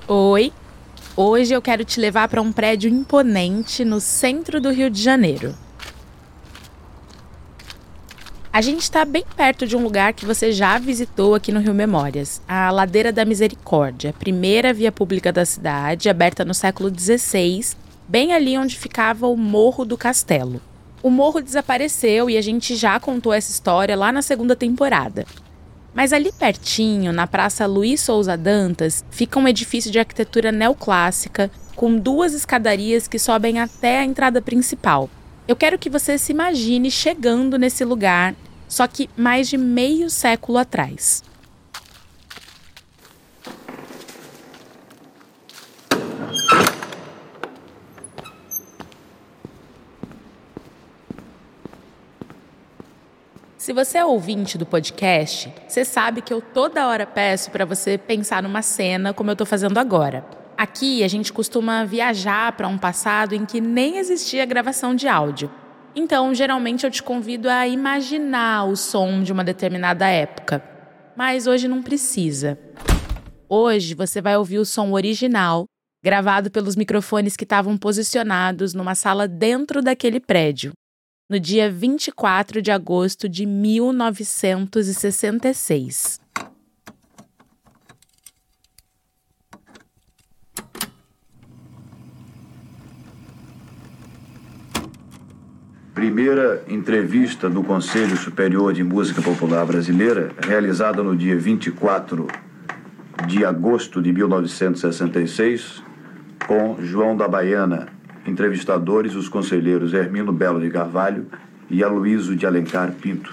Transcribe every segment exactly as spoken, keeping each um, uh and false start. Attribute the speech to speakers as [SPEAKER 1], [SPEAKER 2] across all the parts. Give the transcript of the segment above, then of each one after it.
[SPEAKER 1] Oi, hoje eu quero te levar para um prédio imponente no centro do Rio de Janeiro. A gente está bem perto de um lugar que você já visitou aqui no Rio Memórias, a Ladeira da Misericórdia, a primeira via pública da cidade, aberta no século dezesseis, bem ali onde ficava o Morro do Castelo. O morro desapareceu e a gente já contou essa história lá na segunda temporada. Mas ali pertinho, na Praça Luiz Souza Dantas, fica um edifício de arquitetura neoclássica com duas escadarias que sobem até a entrada principal. Eu quero que você se imagine chegando nesse lugar, só que mais de meio século atrás. Se você é ouvinte do podcast, você sabe que eu toda hora peço para você pensar numa cena como eu estou fazendo agora. Aqui a gente costuma viajar para um passado em que nem existia gravação de áudio. Então, geralmente eu te convido a imaginar o som de uma determinada época. Mas hoje não precisa. Hoje você vai ouvir o som original, gravado pelos microfones que estavam posicionados numa sala dentro daquele prédio, no dia vinte e quatro de agosto de mil novecentos e sessenta e seis.
[SPEAKER 2] Primeira entrevista do Conselho Superior de Música Popular Brasileira, realizada no dia vinte e quatro de agosto de mil novecentos e sessenta e seis, com João da Baiana. Entrevistadores, os conselheiros Hermino Belo de Carvalho e Aloísio de Alencar Pinto.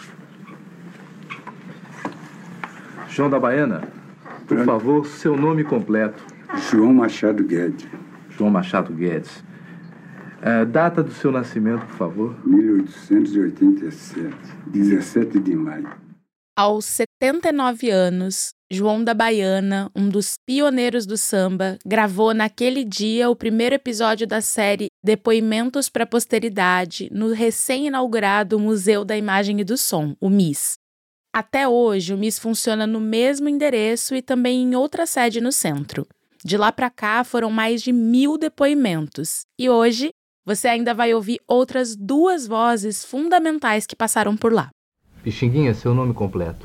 [SPEAKER 3] João da Baiana, por favor, seu nome completo.
[SPEAKER 4] João Machado Guedes.
[SPEAKER 3] João Machado Guedes. Uh, data do seu nascimento, por favor.
[SPEAKER 4] mil oitocentos e oitenta e sete, dezessete de maio.
[SPEAKER 1] Aos setenta e nove anos, João da Baiana, um dos pioneiros do samba, gravou naquele dia o primeiro episódio da série Depoimentos para a Posteridade no recém-inaugurado Museu da Imagem e do Som, o M I S. Até hoje, o M I S funciona no mesmo endereço e também em outra sede no centro. De lá para cá foram mais de mil depoimentos. E hoje, você ainda vai ouvir outras duas vozes fundamentais que passaram por lá.
[SPEAKER 3] Pixinguinha, seu nome completo.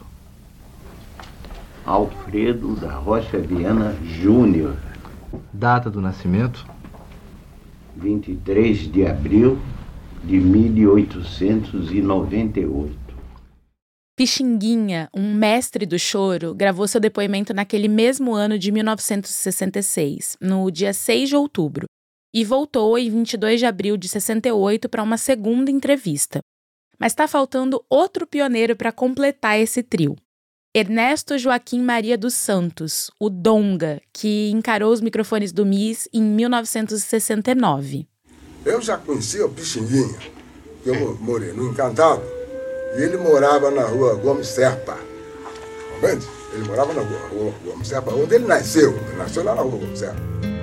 [SPEAKER 5] Alfredo da Rocha Viana Júnior.
[SPEAKER 3] Data do nascimento?
[SPEAKER 5] vinte e três de abril de mil oitocentos e noventa e oito.
[SPEAKER 1] Pixinguinha, um mestre do choro, gravou seu depoimento naquele mesmo ano de mil novecentos e sessenta e seis, no dia seis de outubro, e voltou em vinte e dois de abril de sessenta e oito para uma segunda entrevista. Mas está faltando outro pioneiro para completar esse trio. Ernesto Joaquim Maria dos Santos, o Donga, que encarou os microfones do M I S em mil novecentos e sessenta e nove.
[SPEAKER 6] Eu já conhecia o Pixinguinha, que eu morei no Encantado, e ele morava na rua Gomes Serpa. Entende? Ele morava na rua Gomes Serpa, onde ele nasceu. Ele nasceu lá na rua Gomes Serpa.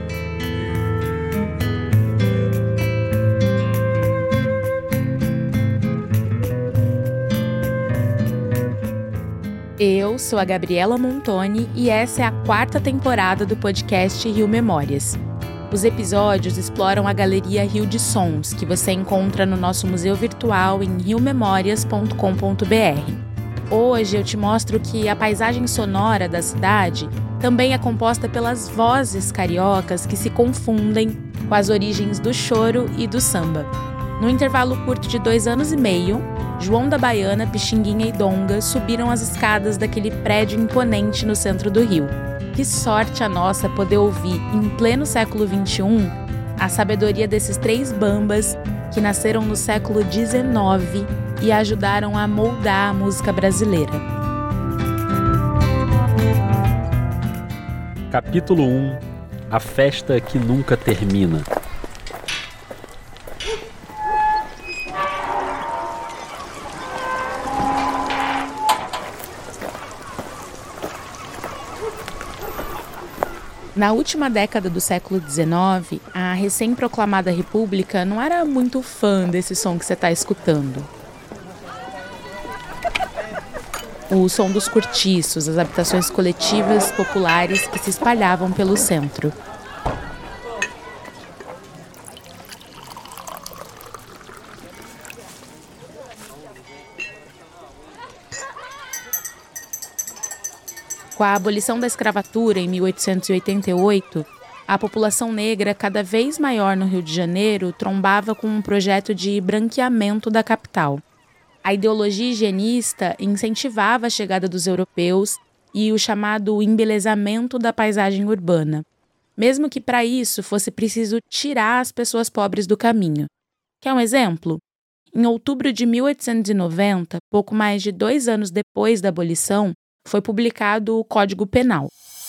[SPEAKER 1] Eu sou a Gabriela Montoni e essa é a quarta temporada do podcast Rio Memórias. Os episódios exploram a Galeria Rio de Sons, que você encontra no nosso museu virtual em rio memórias ponto com ponto b r. Hoje eu te mostro que a paisagem sonora da cidade também é composta pelas vozes cariocas que se confundem com as origens do choro e do samba. No intervalo curto de dois anos e meio, João da Baiana, Pixinguinha e Donga subiram as escadas daquele prédio imponente no centro do Rio. Que sorte a nossa poder ouvir, em pleno século vinte e um, a sabedoria desses três bambas que nasceram no século dezenove e ajudaram a moldar a música brasileira.
[SPEAKER 7] Capítulo um. A festa que nunca termina.
[SPEAKER 1] Na última década do século dezenove, a recém-proclamada República não era muito fã desse som que você está escutando. o som dos cortiços, as habitações coletivas populares que se espalhavam pelo centro. Com a abolição da escravatura em mil oitocentos e oitenta e oito, a população negra, cada vez maior no Rio de Janeiro, trombava com um projeto de branqueamento da capital. A ideologia higienista incentivava a chegada dos europeus e o chamado embelezamento da paisagem urbana, mesmo que para isso fosse preciso tirar as pessoas pobres do caminho. Quer um exemplo? Em outubro de mil oitocentos e noventa, pouco mais de dois anos depois da abolição, foi publicado o Código Penal.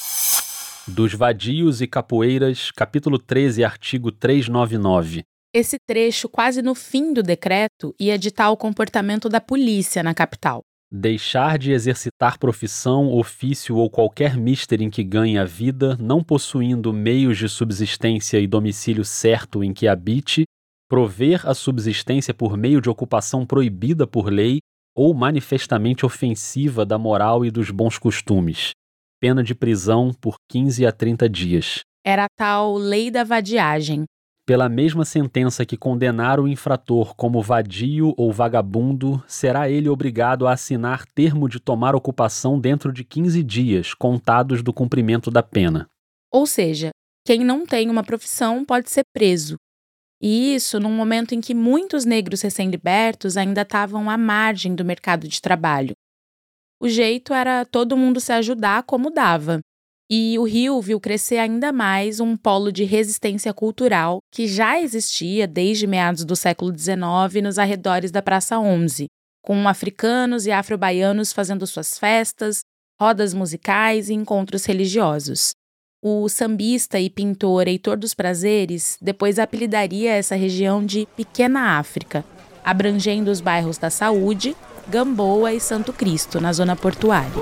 [SPEAKER 7] Dos vadios e capoeiras, capítulo treze, artigo trezentos e noventa e nove.
[SPEAKER 1] Esse trecho, quase no fim do decreto, ia ditar o comportamento da polícia na capital.
[SPEAKER 7] Deixar de exercitar profissão, ofício ou qualquer mister em que ganhe a vida, não possuindo meios de subsistência e domicílio certo em que habite, prover a subsistência por meio de ocupação proibida por lei ou manifestamente ofensiva da moral e dos bons costumes. Pena de prisão por quinze a trinta dias.
[SPEAKER 1] Era a tal lei da vadiagem.
[SPEAKER 7] Pela mesma sentença que condenar o infrator como vadio ou vagabundo, será ele obrigado a assinar termo de tomar ocupação dentro de quinze dias, contados do cumprimento da pena.
[SPEAKER 1] Ou seja, quem não tem uma profissão pode ser preso. E isso num momento em que muitos negros recém-libertos ainda estavam à margem do mercado de trabalho. O jeito era todo mundo se ajudar como dava. E o Rio viu crescer ainda mais um polo de resistência cultural que já existia desde meados do século dezenove nos arredores da Praça onze, com africanos e afro-baianos fazendo suas festas, rodas musicais e encontros religiosos. O sambista e pintor Heitor dos Prazeres depois apelidaria essa região de Pequena África, abrangendo os bairros da Saúde, Gamboa e Santo Cristo, na zona portuária.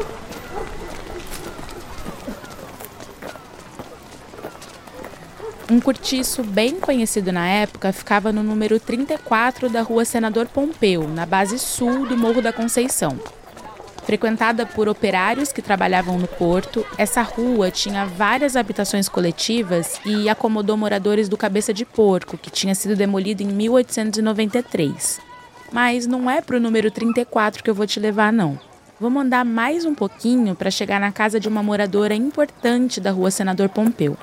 [SPEAKER 1] Um cortiço bem conhecido na época ficava no número trinta e quatro da Rua Senador Pompeu, na base sul do Morro da Conceição. Frequentada por operários que trabalhavam no porto, essa rua tinha várias habitações coletivas e acomodou moradores do Cabeça de Porco, que tinha sido demolido em mil oitocentos e noventa e três. Mas não é para o número trinta e quatro que eu vou te levar, não. Vamos andar mais um pouquinho para chegar na casa de uma moradora importante da Rua Senador Pompeu.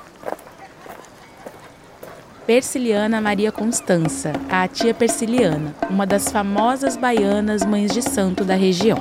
[SPEAKER 1] Persiliana Maria Constança, a tia Persiliana, uma das famosas baianas mães de santo da região.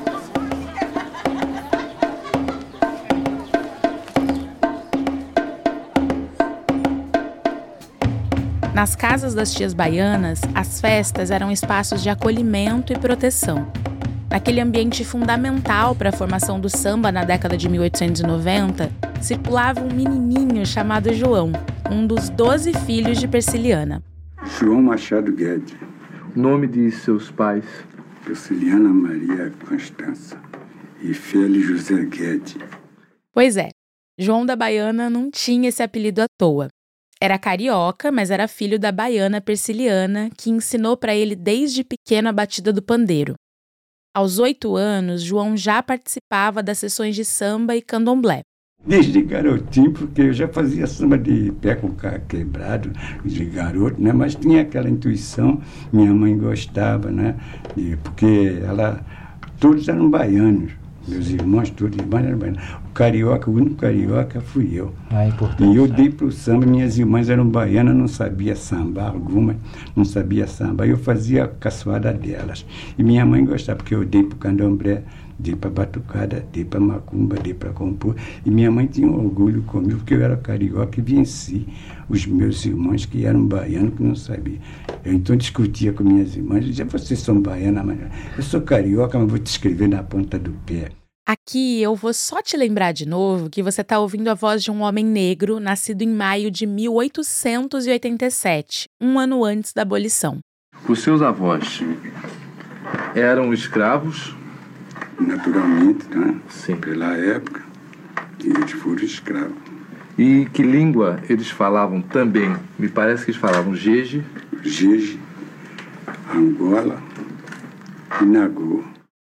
[SPEAKER 1] Nas casas das tias baianas, as festas eram espaços de acolhimento e proteção. Naquele ambiente fundamental para a formação do samba na década de mil oitocentos e noventa, circulava um menininho chamado João, um dos doze filhos de Persiliana.
[SPEAKER 4] João Machado Guedes.
[SPEAKER 3] Nome de seus pais?
[SPEAKER 4] Persiliana Maria Constança e Félix José Guedes.
[SPEAKER 1] Pois é, João da Baiana não tinha esse apelido à toa. Era carioca, mas era filho da baiana Persiliana, que ensinou para ele desde pequeno a batida do pandeiro. Aos oito anos, João já participava das sessões de samba e candomblé.
[SPEAKER 4] Desde garotinho, porque eu já fazia samba de pé com carro quebrado, de garoto, né? Mas tinha aquela intuição, minha mãe gostava, né? De, porque ela, todos eram baianos, meus irmãos todos eram baianos. O carioca, o único carioca fui eu.
[SPEAKER 8] Ah, importante.
[SPEAKER 4] E eu dei para o samba, minhas irmãs eram baianas, não sabia sambar, algumas não sabia sambar. Eu fazia a caçoada delas. E minha mãe gostava, porque eu dei para o candomblé, dei para batucada, dei para macumba, dei para compor. E minha mãe tinha um orgulho comigo, porque eu era carioca e venci os meus irmãos que eram baianos, que não sabiam. Eu então discutia com minhas irmãs, eu dizia, vocês são baianas, mas eu sou carioca, mas vou te escrever na ponta do pé.
[SPEAKER 1] Aqui eu vou só te lembrar de novo que você está ouvindo a voz de um homem negro nascido em maio de mil oitocentos e oitenta e sete, um ano antes da abolição.
[SPEAKER 3] Os seus avós eram escravos?
[SPEAKER 4] Naturalmente, né?
[SPEAKER 3] Sim.
[SPEAKER 4] Pela época, eles foram escravos.
[SPEAKER 3] E que língua eles falavam também? Me parece que eles falavam jeje.
[SPEAKER 4] Jeje, Angola e Nagô.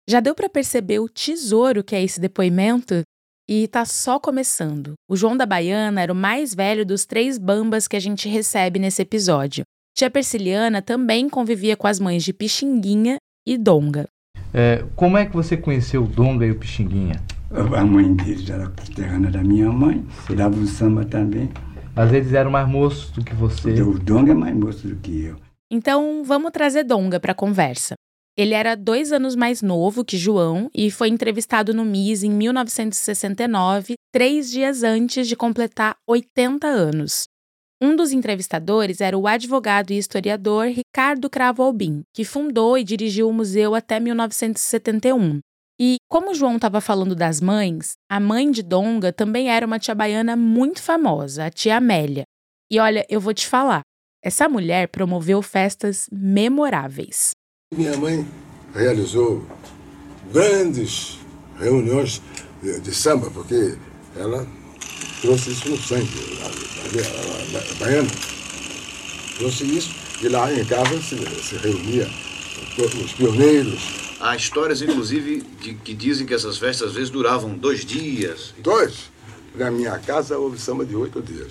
[SPEAKER 1] Já deu para perceber o tesouro que é esse depoimento? E tá só começando. O João da Baiana era o mais velho dos três bambas que a gente recebe nesse episódio. Tia Persiliana também convivia com as mães de Pixinguinha e Donga.
[SPEAKER 3] É, como é que você conheceu o Donga e o Pixinguinha?
[SPEAKER 4] A mãe deles era terrana da minha mãe, dava um samba também.
[SPEAKER 3] Mas eles eram mais moços do que você.
[SPEAKER 4] O Donga é mais moço do que eu.
[SPEAKER 1] Então, vamos trazer Donga para a conversa. Ele era dois anos mais novo que João e foi entrevistado no M I S em mil novecentos e sessenta e nove, três dias antes de completar oitenta anos. Um dos entrevistadores era o advogado e historiador Ricardo Cravo Albim, que fundou e dirigiu o museu até mil novecentos e setenta e um. E, como o João estava falando das mães, a mãe de Donga também era uma tia baiana muito famosa, a tia Amélia. E olha, eu vou te falar, essa mulher promoveu festas memoráveis.
[SPEAKER 6] Minha mãe realizou grandes reuniões de, de samba, porque ela trouxe isso no sangue, a, a, a, a baiana trouxe isso, e lá em casa se, se reunia os pioneiros.
[SPEAKER 2] Há histórias, inclusive, de, que dizem que essas festas às vezes duravam dois dias.
[SPEAKER 6] Dois? Na minha casa houve samba de oito dias.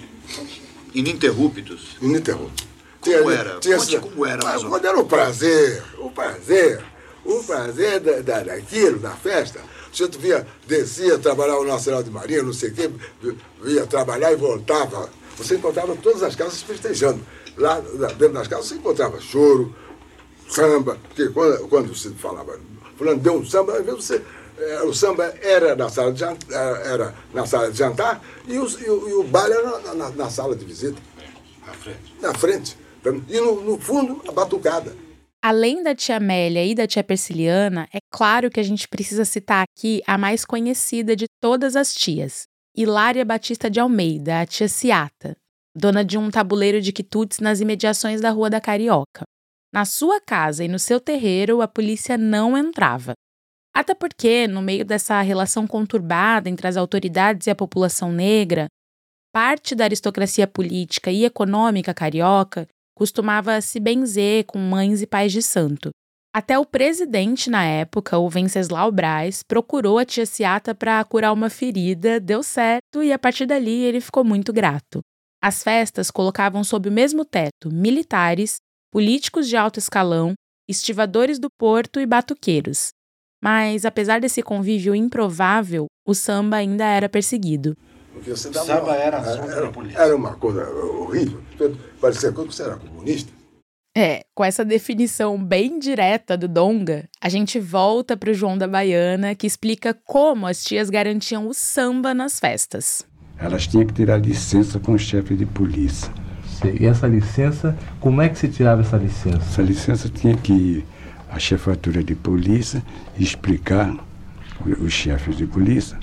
[SPEAKER 2] Ininterruptos?
[SPEAKER 6] Ininterruptos.
[SPEAKER 2] Como
[SPEAKER 6] tinha,
[SPEAKER 2] era?
[SPEAKER 6] Tinha,
[SPEAKER 2] Conte como era.
[SPEAKER 6] Mas quando era o prazer, o prazer, o prazer da, da, daquilo, da festa. Você via, descia, trabalhava no Nacional de Marinha, não sei o quê, via trabalhar e voltava. Você encontrava todas as casas festejando. Lá dentro das casas você encontrava choro, samba, porque quando, quando se falava, fulano deu um samba, às vezes você, é, o samba era na sala de jantar, era na sala de jantar e, os, e, o, e o baile era na, na, na sala de visita.
[SPEAKER 2] Na frente.
[SPEAKER 6] Na frente. E no, no fundo, a batucada.
[SPEAKER 1] Além da tia Amélia e da tia Persiliana, é claro que a gente precisa citar aqui a mais conhecida de todas as tias, Hilária Batista de Almeida, a tia Ciata, dona de um tabuleiro de quitutes nas imediações da Rua da Carioca. Na sua casa e no seu terreiro, a polícia não entrava. Até porque, no meio dessa relação conturbada entre as autoridades e a população negra, parte da aristocracia política e econômica carioca costumava se benzer com mães e pais de santo. Até o presidente, na época, o Venceslau Braz, procurou a tia Ciata para curar uma ferida, deu certo e, a partir dali, ele ficou muito grato. As festas colocavam sob o mesmo teto militares, políticos de alto escalão, estivadores do porto e batuqueiros. Mas, apesar desse convívio improvável, o samba ainda era perseguido.
[SPEAKER 6] O
[SPEAKER 2] samba
[SPEAKER 6] uma,
[SPEAKER 2] era
[SPEAKER 6] era,
[SPEAKER 2] era, polícia.
[SPEAKER 6] Era uma coisa horrível. Parecia que você era comunista.
[SPEAKER 1] É, com essa definição bem direta do Donga, a gente volta para o João da Baiana, que explica como as tias garantiam o samba nas festas.
[SPEAKER 4] Elas tinham que tirar licença com o chefe de polícia.
[SPEAKER 3] E essa licença, como é que se tirava essa licença?
[SPEAKER 4] Essa licença tinha que ir à chefatura de polícia e explicar os chefes de polícia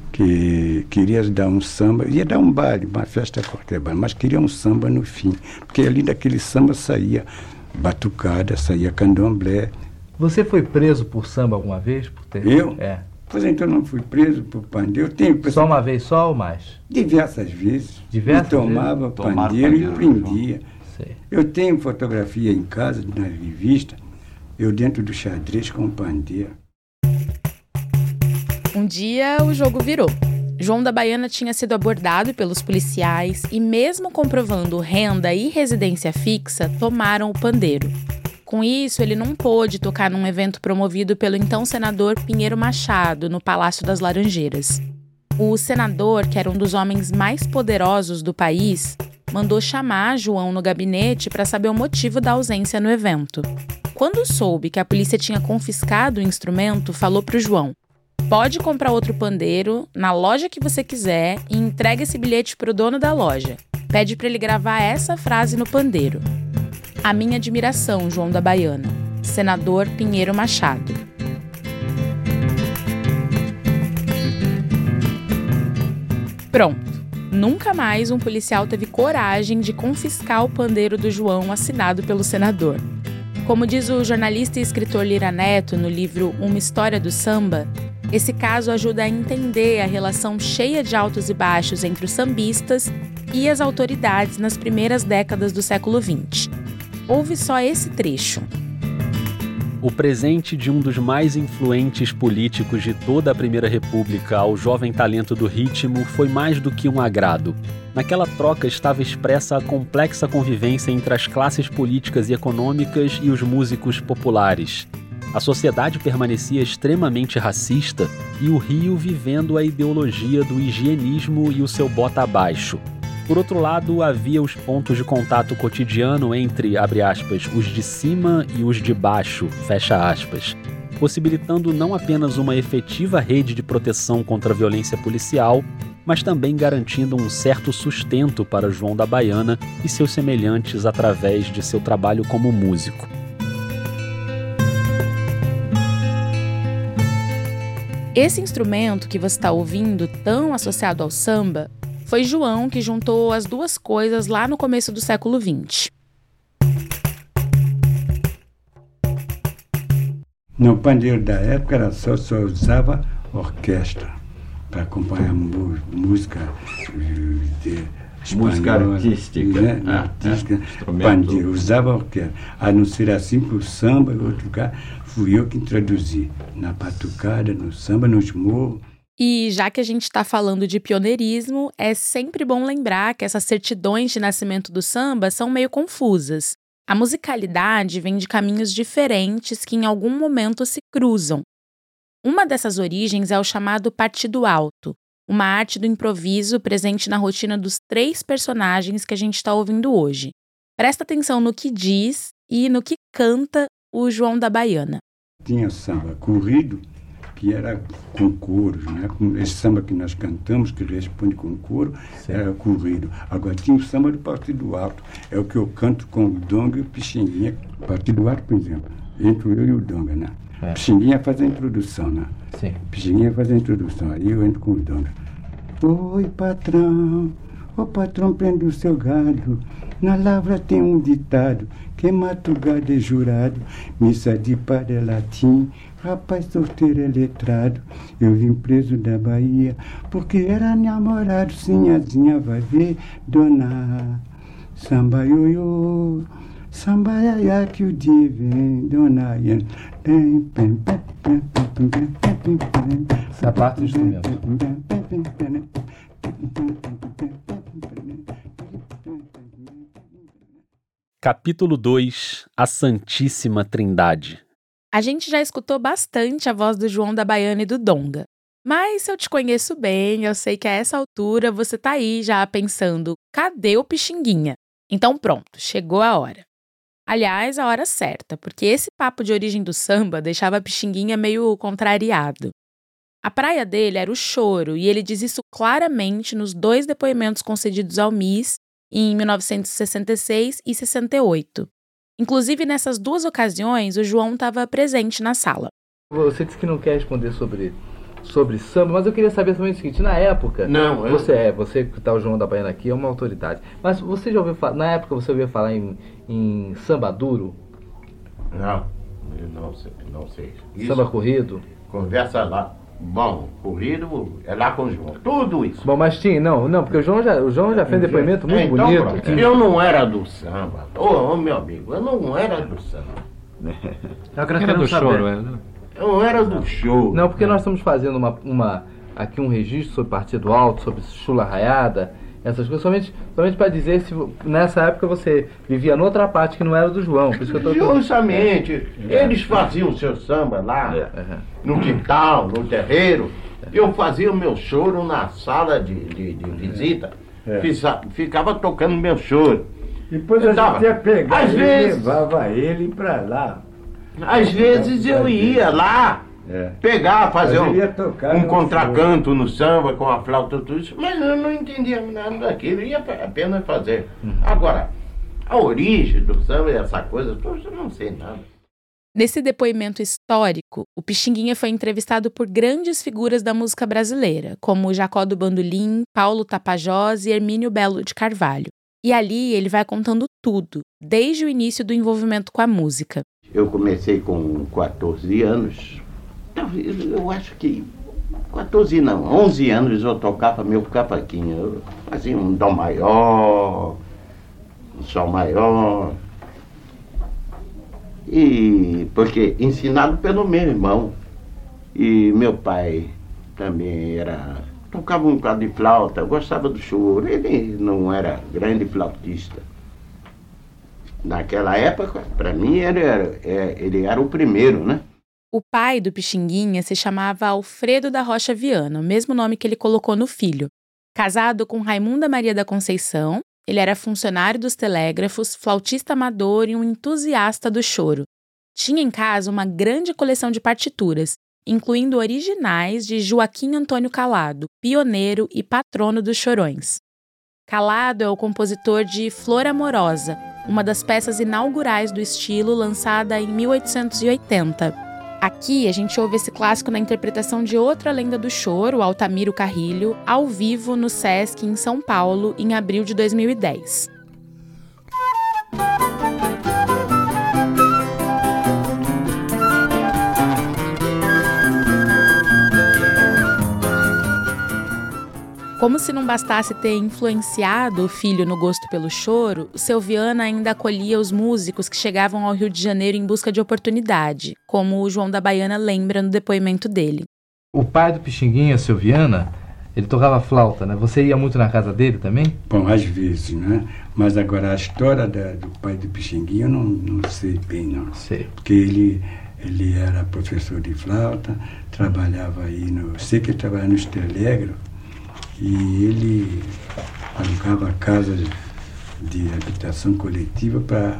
[SPEAKER 4] que queria dar um samba, ia dar um baile, uma festa qualquer, mas queria um samba no fim, porque ali daquele samba saía batucada, saía candomblé.
[SPEAKER 3] Você foi preso por samba alguma vez? Por ter...
[SPEAKER 4] Eu?
[SPEAKER 3] É.
[SPEAKER 4] Pois então não fui preso por pandeiro. Eu tenho...
[SPEAKER 3] Só uma vez só ou mais?
[SPEAKER 4] Diversas vezes.
[SPEAKER 3] Diversas
[SPEAKER 4] eu tomava
[SPEAKER 3] vezes?
[SPEAKER 4] pandeiro e prendia.
[SPEAKER 3] Sei.
[SPEAKER 4] Eu tenho fotografia em casa, na revista, eu dentro do xadrez com pandeiro.
[SPEAKER 1] Um dia, o jogo virou. João da Baiana tinha sido abordado pelos policiais e, mesmo comprovando renda e residência fixa, tomaram o pandeiro. Com isso, ele não pôde tocar num evento promovido pelo então senador Pinheiro Machado, no Palácio das Laranjeiras. O senador, que era um dos homens mais poderosos do país, mandou chamar João no gabinete para saber o motivo da ausência no evento. Quando soube que a polícia tinha confiscado o instrumento, falou para o João: pode comprar outro pandeiro na loja que você quiser e entrega esse bilhete pro dono da loja. Pede para ele gravar essa frase no pandeiro: a minha admiração, João da Baiana. Senador Pinheiro Machado. Pronto. Nunca mais um policial teve coragem de confiscar o pandeiro do João assinado pelo senador. Como diz o jornalista e escritor Lira Neto no livro Uma História do Samba, esse caso ajuda a entender a relação cheia de altos e baixos entre os sambistas e as autoridades nas primeiras décadas do século vinte. Ouve só esse trecho.
[SPEAKER 7] O presente de um dos mais influentes políticos de toda a Primeira República ao jovem talento do ritmo foi mais do que um agrado. Naquela troca estava expressa a complexa convivência entre as classes políticas e econômicas e os músicos populares. A sociedade permanecia extremamente racista e o Rio vivendo a ideologia do higienismo e o seu bota abaixo. Por outro lado, havia os pontos de contato cotidiano entre, abre aspas, os de cima e os de baixo, fecha aspas, possibilitando não apenas uma efetiva rede de proteção contra a violência policial, mas também garantindo um certo sustento para João da Baiana e seus semelhantes através de seu trabalho como músico.
[SPEAKER 1] Esse instrumento que você está ouvindo, tão associado ao samba, foi João que juntou as duas coisas lá no começo do século vinte.
[SPEAKER 4] No pandeiro da época era só, só usava orquestra para acompanhar música de espanhola,
[SPEAKER 5] música artística,
[SPEAKER 4] né?
[SPEAKER 5] ah,
[SPEAKER 4] artística
[SPEAKER 5] é,
[SPEAKER 4] pandeiro, usava orquestra. A não ser assim para o samba, em outro lugar, fui eu que introduzi na batucada, no samba, nos morros.
[SPEAKER 1] E já que a gente está falando de pioneirismo, é sempre bom lembrar que essas certidões de nascimento do samba são meio confusas. A musicalidade vem de caminhos diferentes que em algum momento se cruzam. Uma dessas origens é o chamado partido alto, uma arte do improviso presente na rotina dos três personagens que a gente está ouvindo hoje. Presta atenção no que diz e no que canta o João da Baiana.
[SPEAKER 4] Tinha samba corrido, que era com coros, né? Esse samba que nós cantamos, que responde com coro, certo, era corrido. Agora tinha o samba do partido alto, é o que eu canto com o Donga e o Pixinguinha. Partido alto, por exemplo, entro eu e o Donga, né? É. Pixinguinha faz a introdução, né? Sim. Pixinguinha faz a introdução, aí eu entro com o Donga. Oi, patrão, o patrão prende o seu gado, na lavra tem um ditado, quem mata o gado é jurado, missa de padre é latim, rapaz solteiro é letrado, eu vim preso da Bahia, porque era namorado, sinhazinha vai ver, dona samba ioiô, samba iaiá que o dia vem, dona Ian.
[SPEAKER 3] Essa parte do instrumento.
[SPEAKER 7] Capítulo dois. A Santíssima Trindade.
[SPEAKER 1] A gente já escutou bastante a voz do João da Baiana e do Donga. Mas se eu te conheço bem, eu sei que a essa altura você tá aí já pensando, cadê o Pixinguinha? Então pronto, chegou a hora. Aliás, a hora certa, porque esse papo de origem do samba deixava Pixinguinha meio contrariado. A praia dele era o choro, e ele diz isso claramente nos dois depoimentos concedidos ao M I S em mil novecentos e sessenta e seis e sessenta e oito. Inclusive, nessas duas ocasiões, o João estava presente na sala.
[SPEAKER 3] Você disse que não quer responder sobre, sobre samba, mas eu queria saber também o seguinte, na época...
[SPEAKER 5] Não, eu...
[SPEAKER 3] Você é, você que está o João da Baiana aqui, é uma autoridade. Mas você já ouviu falar, na época você ouviu falar em, em samba duro?
[SPEAKER 5] Não, eu não sei. Não sei. Isso,
[SPEAKER 3] samba corrido?
[SPEAKER 5] Conversa lá. Bom, corrido é lá com o João. Tudo isso.
[SPEAKER 3] Bom, mas tinha, não, não, porque o João já, o João já fez depoimento muito
[SPEAKER 5] então,
[SPEAKER 3] bonito.
[SPEAKER 5] Pronto. Eu não era do samba. Ô, oh, meu amigo, eu não era do samba.
[SPEAKER 3] Eu era do choro, é, né?
[SPEAKER 5] Eu não era do show.
[SPEAKER 3] Não, porque nós estamos fazendo uma, uma, aqui um registro sobre Partido Alto, sobre Chula Raiada, essas coisas, somente, somente para dizer se nessa época você vivia noutra parte que não era do João. Por isso que eu tô
[SPEAKER 5] Justamente. É. Eles faziam o seu samba lá, é. no quintal, no terreiro. É. Eu fazia o meu choro na sala de, de, de visita. É. Fiz, ficava tocando meu choro.
[SPEAKER 8] Depois a gente ia pegar e levava ele para lá.
[SPEAKER 5] Às vezes eu ia lá. É. Pegar, fazer um, um contracanto no samba com a flauta, tudo isso, mas eu não entendia nada daquilo, ia apenas fazer. Uhum. Agora, a origem do samba e essa coisa, eu não sei nada.
[SPEAKER 1] Nesse depoimento histórico, o Pixinguinha foi entrevistado por grandes figuras da música brasileira, como Jacó do Bandolim, Paulo Tapajós e Hermínio Belo de Carvalho. E ali ele vai contando tudo, desde o início do envolvimento com a música.
[SPEAKER 5] Eu comecei com quatorze anos. Eu acho que quatorze não, onze anos eu tocava meu cavaquinho. Eu fazia um dó maior, um sol maior. E porque ensinado pelo meu irmão. E meu pai também era, tocava um bocado de flauta, gostava do choro. Ele não era grande flautista. Naquela época, para mim, ele era, ele era o primeiro, né?
[SPEAKER 1] O pai do Pixinguinha se chamava Alfredo da Rocha Viana, o mesmo nome que ele colocou no filho. Casado com Raimunda Maria da Conceição, ele era funcionário dos telégrafos, flautista amador e um entusiasta do choro. Tinha em casa uma grande coleção de partituras, incluindo originais de Joaquim Antônio Calado, pioneiro e patrono dos chorões. Calado é o compositor de Flor Amorosa, uma das peças inaugurais do estilo lançada em mil oitocentos e oitenta. Aqui a gente ouve esse clássico na interpretação de outra lenda do choro, Altamiro Carrilho, ao vivo no Sesc em São Paulo, em abril de dois mil e dez. Como se não bastasse ter influenciado o filho no gosto pelo choro, o seu Viana ainda acolhia os músicos que chegavam ao Rio de Janeiro em busca de oportunidade, como o João da Baiana lembra no depoimento dele.
[SPEAKER 3] O pai do Pixinguinha, seu Viana, ele tocava flauta, né? Você ia muito na casa dele também?
[SPEAKER 4] Bom, às vezes, né? Mas agora a história da, do pai do Pixinguinha eu não, não sei bem, não.
[SPEAKER 3] Sei.
[SPEAKER 4] Porque ele, ele era professor de flauta, trabalhava aí no... Sei que ele trabalhava nos telégrafos, e ele alugava casas de habitação coletiva para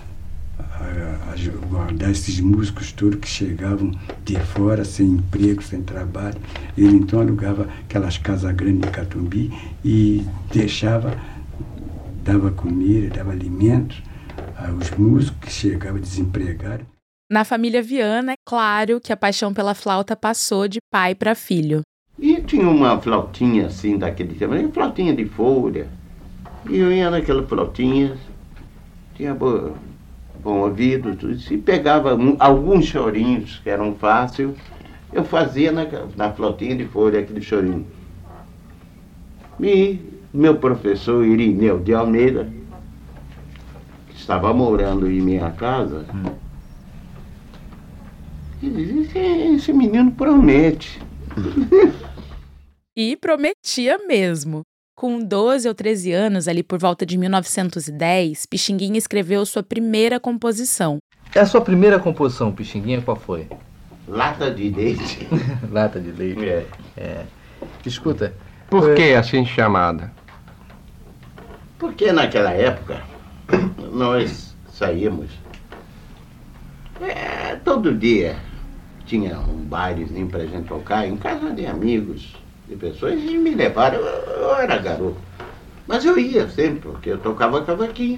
[SPEAKER 4] guardar esses músicos todos que chegavam de fora, sem emprego, sem trabalho. Ele então alugava aquelas casas grandes de Catumbi e deixava, dava comida, dava alimentos aos músicos que chegavam desempregados.
[SPEAKER 1] Na família Viana, é claro que a paixão pela flauta passou de pai para filho.
[SPEAKER 5] E tinha uma flautinha assim daquele tempo, uma flautinha de folha. E eu ia naquela flautinha, tinha bo, bom ouvido, tudo. Se pegava um, alguns chorinhos que eram fáceis, eu fazia na, na flautinha de folha aquele chorinho. E meu professor Irineu de Almeida, que estava morando em minha casa, hum. ele disse, esse menino promete.
[SPEAKER 1] E prometia mesmo. Com doze ou treze anos, ali por volta de mil novecentos e dez, Pixinguinha escreveu sua primeira composição.
[SPEAKER 3] É a sua primeira composição, Pixinguinha, qual foi?
[SPEAKER 5] Lata de leite.
[SPEAKER 3] Lata de leite.
[SPEAKER 5] É.
[SPEAKER 3] é. Escuta.
[SPEAKER 9] Por
[SPEAKER 3] foi...
[SPEAKER 9] que assim chamada?
[SPEAKER 5] Porque naquela época nós saímos é, todo dia. Tinha um bailezinho pra gente tocar em casa de amigos, de pessoas, e me levaram. Eu, eu era garoto. Mas eu ia sempre, porque eu tocava cavaquinho.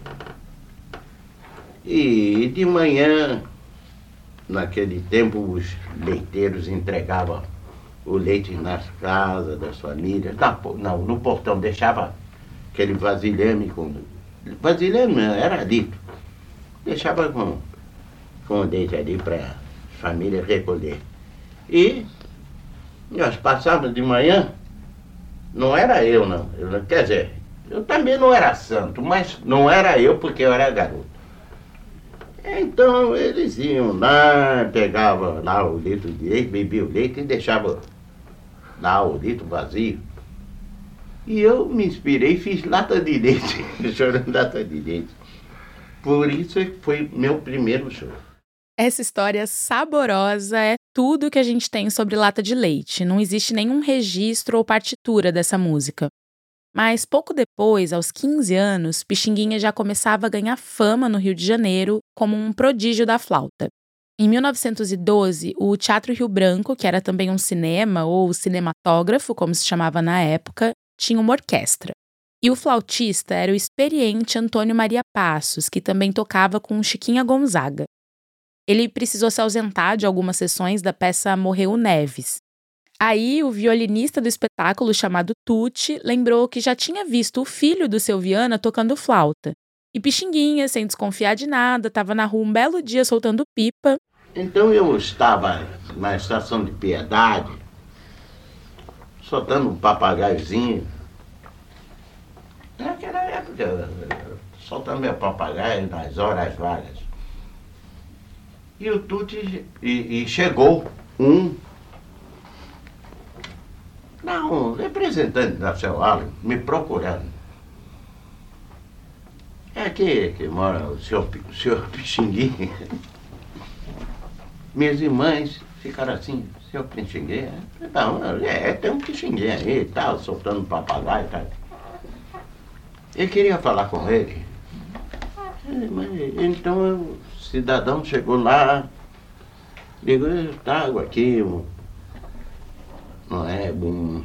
[SPEAKER 5] E de manhã, naquele tempo, os leiteiros entregavam o leite nas casas das famílias. Não, no portão, deixava aquele vasilhame com... Vasilhame era litro. Deixava com, com o leite ali para família recolher. E nós passávamos de manhã, não era eu não, eu, quer dizer, eu também não era santo, mas não era eu porque eu era garoto. Então eles iam lá, pegavam lá o litro de leite, bebiam o leite e deixavam lá o litro vazio. E eu me inspirei e fiz lata de leite, chorando lata de leite. Por isso foi meu primeiro choro.
[SPEAKER 1] Essa história saborosa é tudo que a gente tem sobre Lata de Leite. Não existe nenhum registro ou partitura dessa música. Mas pouco depois, aos quinze anos, Pixinguinha já começava a ganhar fama no Rio de Janeiro como um prodígio da flauta. Em mil novecentos e doze, o Teatro Rio Branco, que era também um cinema ou cinematógrafo, como se chamava na época, tinha uma orquestra. E o flautista era o experiente Antônio Maria Passos, que também tocava com Chiquinha Gonzaga. Ele precisou se ausentar de algumas sessões da peça Morreu Neves. Aí, o violinista do espetáculo, chamado Tucci, lembrou que já tinha visto o filho do seu Viana tocando flauta. E Pixinguinha, sem desconfiar de nada, estava na rua um belo dia soltando pipa.
[SPEAKER 5] Então eu estava na Estação de Piedade, soltando um papagaiozinho. Naquela época, soltando meu papagaio nas horas vagas. E o Tuti, e, e chegou um, não, um representante da Seu Allen me procurando. É aqui que mora o senhor, o senhor Pixinguinha. Minhas irmãs ficaram assim, senhor Pixinguinha? Não, é, tem um Pixinguinha aí e tal, soltando papagaio e tal. Eu queria falar com ele. Então o cidadão chegou lá, ligou, eu trago aqui um, não é, um,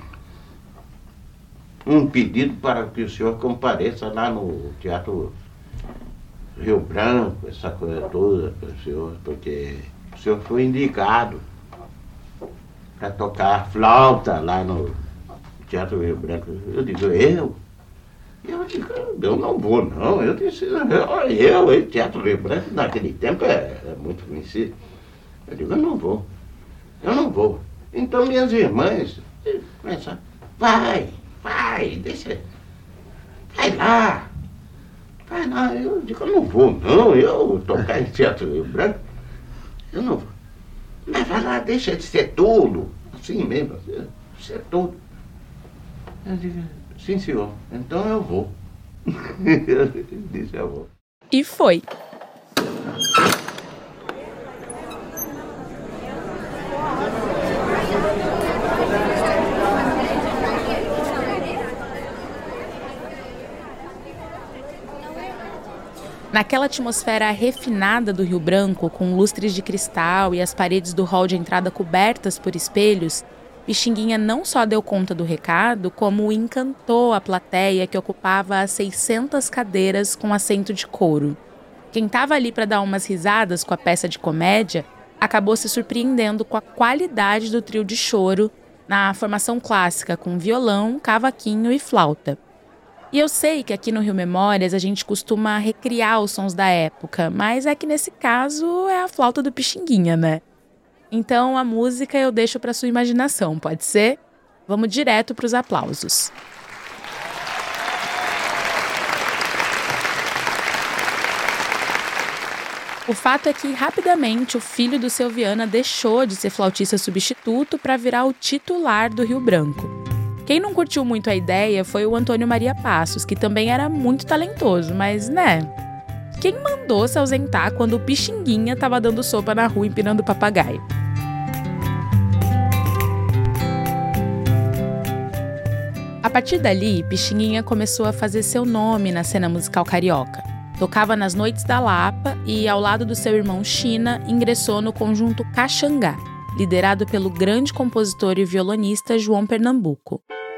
[SPEAKER 5] um pedido para que o senhor compareça lá no Teatro Rio Branco, essa coisa toda, para o senhor, porque o senhor foi indicado para tocar flauta lá no Teatro Rio Branco. Eu digo, eu? Eu digo, eu não vou não, eu disse, eu, eu Teatro Rio Branco naquele tempo é, é muito conhecido. Eu digo, eu não vou, eu não vou. Então minhas irmãs começaram, vai, vai, deixa, vai lá, vai lá. Eu digo, eu não vou não, eu tocar em Teatro Rio Branco, eu não vou. Mas vai lá, deixa de ser tudo, assim mesmo, ser tudo. Eu digo, sim, senhor. Então eu vou. Eu disse, eu vou.
[SPEAKER 1] E foi. Naquela atmosfera refinada do Rio Branco, com lustres de cristal e as paredes do hall de entrada cobertas por espelhos, Pixinguinha não só deu conta do recado, como encantou a plateia que ocupava as seiscentas cadeiras com assento de couro. Quem estava ali para dar umas risadas com a peça de comédia acabou se surpreendendo com a qualidade do trio de choro na formação clássica com violão, cavaquinho e flauta. E eu sei que aqui no Rio Memórias a gente costuma recriar os sons da época, mas é que nesse caso é a flauta do Pixinguinha, né? Então a música eu deixo para sua imaginação, pode ser? Vamos direto para os aplausos. O fato é que, rapidamente, o filho do seu Viana deixou de ser flautista substituto para virar o titular do Rio Branco. Quem não curtiu muito a ideia foi o Antônio Maria Passos, que também era muito talentoso, mas, né... Quem mandou se ausentar quando o Pixinguinha estava dando sopa na rua empinando papagaio? A partir dali, Pixinguinha começou a fazer seu nome na cena musical carioca. Tocava nas noites da Lapa e, ao lado do seu irmão China, ingressou no conjunto Caxangá, liderado pelo grande compositor e violonista João Pernambuco.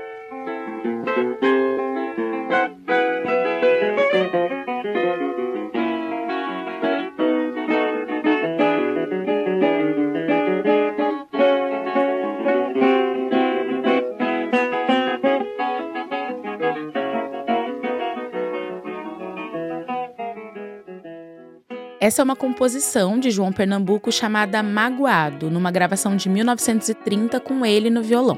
[SPEAKER 1] Essa é uma composição de João Pernambuco chamada Magoado, numa gravação de mil novecentos e trinta com ele no violão.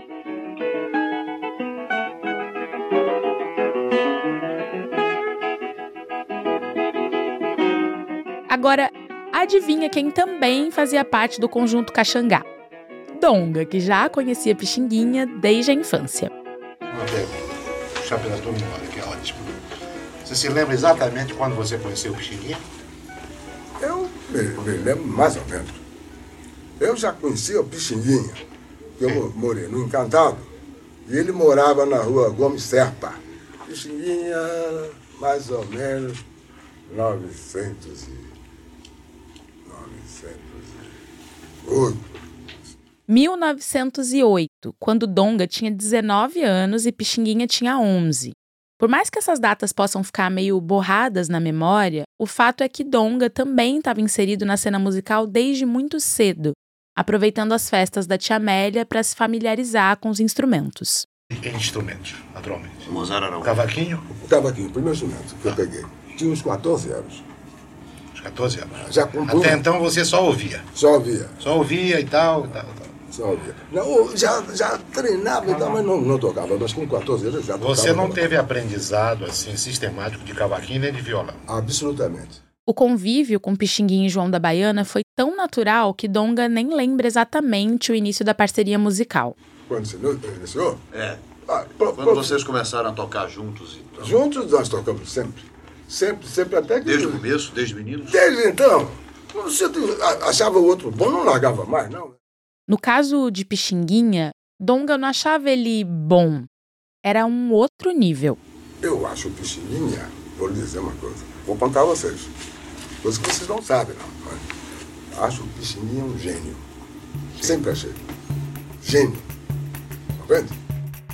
[SPEAKER 1] Agora, adivinha quem também fazia parte do conjunto Caxangá? Donga, que já conhecia Pixinguinha desde a infância.
[SPEAKER 9] Uma pergunta, puxar pela tua memória, que é ótimo. Você se lembra exatamente quando você conheceu o Pixinguinha?
[SPEAKER 6] Eu me, me lembro mais ou menos. Eu já conhecia o Pixinguinha, que eu morei no Encantado, e ele morava na rua Gomes Serpa. Pixinguinha, mais ou menos, novecentos e oito.
[SPEAKER 1] mil novecentos e oito, quando Donga tinha dezenove anos e Pixinguinha tinha onze. Por mais que essas datas possam ficar meio borradas na memória, o fato é que Donga também estava inserido na cena musical desde muito cedo, aproveitando as festas da tia Amélia para se familiarizar com os instrumentos.
[SPEAKER 9] Que instrumentos, naturalmente?
[SPEAKER 5] Mozart era o
[SPEAKER 9] cavaquinho?
[SPEAKER 6] O cavaquinho, o primeiro instrumento que eu peguei. Tinha uns quatorze anos.
[SPEAKER 9] Uns quatorze anos.
[SPEAKER 6] Já compunha.
[SPEAKER 9] Até então você só ouvia?
[SPEAKER 6] Só ouvia.
[SPEAKER 9] Só ouvia e tal, e tal, e tal.
[SPEAKER 6] Só ouvia. Não, já, já treinava e tal, mas não, não tocava. Mas com quatorze anos já tocava.
[SPEAKER 9] Você não teve aprendizado assim sistemático de cavaquinho nem de violão?
[SPEAKER 6] Absolutamente.
[SPEAKER 1] O convívio com Pixinguinha e João da Baiana foi tão natural que Donga nem lembra exatamente o início da parceria musical.
[SPEAKER 6] Quando você iniciou?
[SPEAKER 2] É.
[SPEAKER 6] Ah, pô,
[SPEAKER 2] Quando
[SPEAKER 6] pô,
[SPEAKER 2] vocês começaram a tocar juntos? Então?
[SPEAKER 6] Juntos nós tocamos sempre. Sempre, sempre até que...
[SPEAKER 2] Desde o começo, desde meninos?
[SPEAKER 6] Desde então. Você achava o outro bom, não largava mais, não.
[SPEAKER 1] No caso de Pixinguinha, Donga não achava ele bom. Era um outro nível.
[SPEAKER 6] Eu acho o Pixinguinha, vou lhe dizer uma coisa. Vou contar a vocês. Coisa que vocês não sabem, não. Mas acho o Pixinguinha um gênio. Sempre achei. Gênio. Tá vendo?